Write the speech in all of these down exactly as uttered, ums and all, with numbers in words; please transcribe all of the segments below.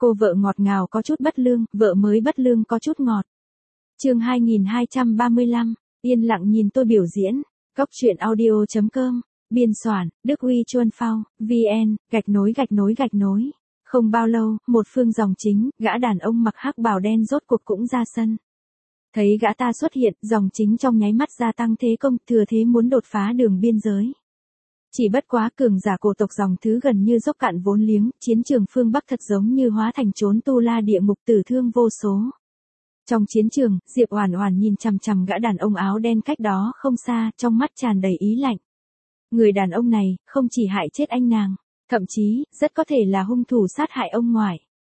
Cô vợ ngọt ngào có chút bất lương, vợ mới bất lương có chút ngọt. Chương hai nghìn hai trăm ba mươi lăm, yên lặng nhìn tôi biểu diễn. Cóc truyện audio chấm com, biên soạn, Đức Uy Chuân Phao, vn, gạch nối gạch nối gạch nối. Không bao lâu, một phương dòng chính, gã đàn ông mặc hắc bào đen rốt cuộc cũng ra sân. Thấy gã ta xuất hiện, dòng chính trong nháy mắt gia tăng thế công, thừa thế muốn đột phá đường biên giới. Chỉ bất quá cường giả cổ tộc dòng thứ gần như dốc cạn vốn liếng, chiến trường phương Bắc thật giống như hóa thành chốn tu la địa ngục, tử thương vô số. Trong chiến trường, Diệp Oản Oản nhìn chằm chằm gã đàn ông áo đen cách đó không xa, trong mắt tràn đầy ý lạnh. Người đàn ông này, không chỉ hại chết anh nàng, thậm chí, rất có thể là hung thủ sát hại ông ngoại.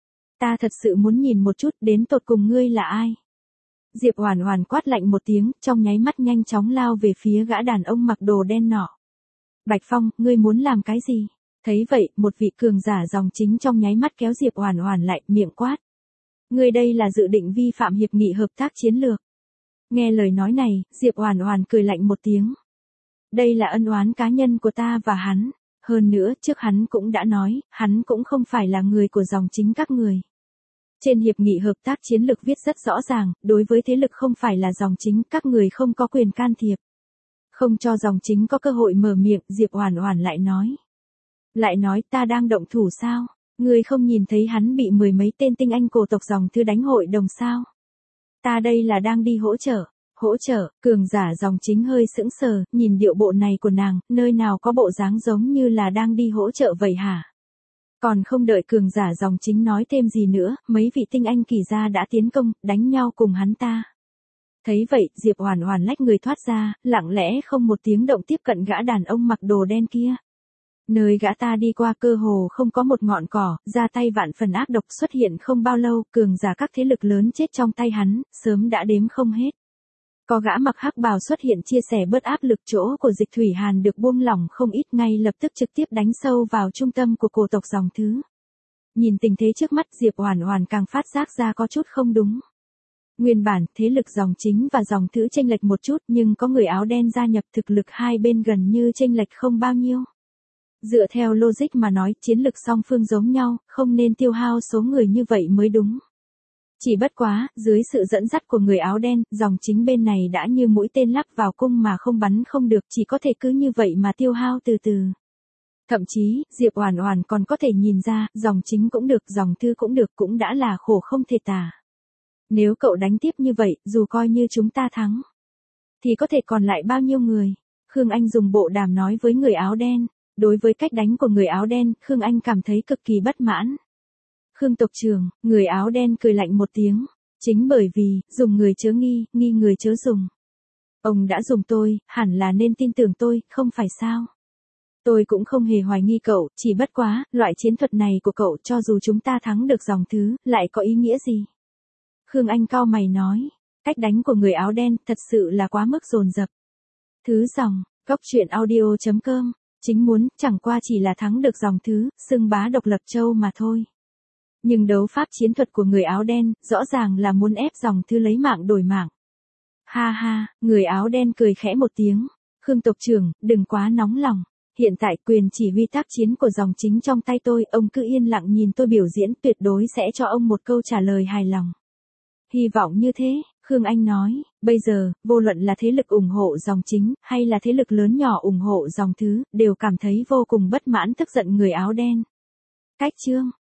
Ta thật sự muốn nhìn một chút, đến tột cùng ngươi là ai? Diệp Oản Oản quát lạnh một tiếng, trong nháy mắt nhanh chóng lao về phía gã đàn ông mặc đồ đen nọ. Bạch Phong, ngươi muốn làm cái gì? Thấy vậy, một vị cường giả dòng chính trong nháy mắt kéo Diệp Oản Oản lại, miệng quát. Ngươi đây là dự định vi phạm hiệp nghị hợp tác chiến lược. Nghe lời nói này, Diệp Oản Oản cười lạnh một tiếng. Đây là ân oán cá nhân của ta và hắn. Hơn nữa, trước hắn cũng đã nói, hắn cũng không phải là người của dòng chính các người. Trên hiệp nghị hợp tác chiến lược viết rất rõ ràng, đối với thế lực không phải là dòng chính, các người không có quyền can thiệp. Không cho dòng chính có cơ hội mở miệng, Diệp Oản Oản lại nói. Lại nói ta đang động thủ sao? Ngươi không nhìn thấy hắn bị mười mấy tên tinh anh cổ tộc dòng thư đánh hội đồng sao? Ta đây là đang đi hỗ trợ. Hỗ trợ, cường giả dòng chính hơi sững sờ, nhìn điệu bộ này của nàng, nơi nào có bộ dáng giống như là đang đi hỗ trợ vậy hả? Còn không đợi cường giả dòng chính nói thêm gì nữa, mấy vị tinh anh kỳ gia đã tiến công, đánh nhau cùng hắn ta. Thấy vậy, Diệp Oản Oản lách người thoát ra, lặng lẽ không một tiếng động tiếp cận gã đàn ông mặc đồ đen kia. Nơi gã ta đi qua cơ hồ không có một ngọn cỏ, ra tay vạn phần ác độc, xuất hiện không bao lâu, cường giả các thế lực lớn chết trong tay hắn, sớm đã đếm không hết. Có gã mặc hắc bào xuất hiện chia sẻ bớt áp lực, chỗ của Dịch Thủy Hàn được buông lỏng không ít, ngay lập tức trực tiếp đánh sâu vào trung tâm của cổ tộc dòng thứ. Nhìn tình thế trước mắt, Diệp Oản Oản càng phát giác ra có chút không đúng. Nguyên bản, thế lực dòng chính và dòng thứ chênh lệch một chút, nhưng có người áo đen gia nhập, thực lực hai bên gần như chênh lệch không bao nhiêu. Dựa theo logic mà nói, chiến lực song phương giống nhau, không nên tiêu hao số người như vậy mới đúng. Chỉ bất quá, dưới sự dẫn dắt của người áo đen, dòng chính bên này đã như mũi tên lắp vào cung mà không bắn không được, chỉ có thể cứ như vậy mà tiêu hao từ từ. Thậm chí, Diệp Oản Oản còn có thể nhìn ra, dòng chính cũng được, dòng thư cũng được, cũng đã là khổ không thể tả. Nếu cậu đánh tiếp như vậy, dù coi như chúng ta thắng, thì có thể còn lại bao nhiêu người? Khương Anh dùng bộ đàm nói với người áo đen. Đối với cách đánh của người áo đen, Khương Anh cảm thấy cực kỳ bất mãn. Khương tộc trưởng, người áo đen cười lạnh một tiếng. Chính bởi vì, dùng người chớ nghi, nghi người chớ dùng. Ông đã dùng tôi, hẳn là nên tin tưởng tôi, không phải sao? Tôi cũng không hề hoài nghi cậu, chỉ bất quá, loại chiến thuật này của cậu cho dù chúng ta thắng được dòng thứ, lại có ý nghĩa gì? Khương Anh cau mày nói, cách đánh của người áo đen thật sự là quá mức dồn dập. Thứ dòng, cóc truyện audio chấm com. Chính muốn, chẳng qua chỉ là thắng được dòng thứ, xưng bá độc lập châu mà thôi. Nhưng đấu pháp chiến thuật của người áo đen, rõ ràng là muốn ép dòng thứ lấy mạng đổi mạng. Ha ha, người áo đen cười khẽ một tiếng. Khương tộc trưởng, đừng quá nóng lòng. Hiện tại quyền chỉ huy tác chiến của dòng chính trong tay tôi, ông cứ yên lặng nhìn tôi biểu diễn, tuyệt đối sẽ cho ông một câu trả lời hài lòng. Hy vọng như thế. Khương Anh nói, bây giờ, vô luận là thế lực ủng hộ dòng chính, hay là thế lực lớn nhỏ ủng hộ dòng thứ, đều cảm thấy vô cùng bất mãn tức giận người áo đen. Cách chương.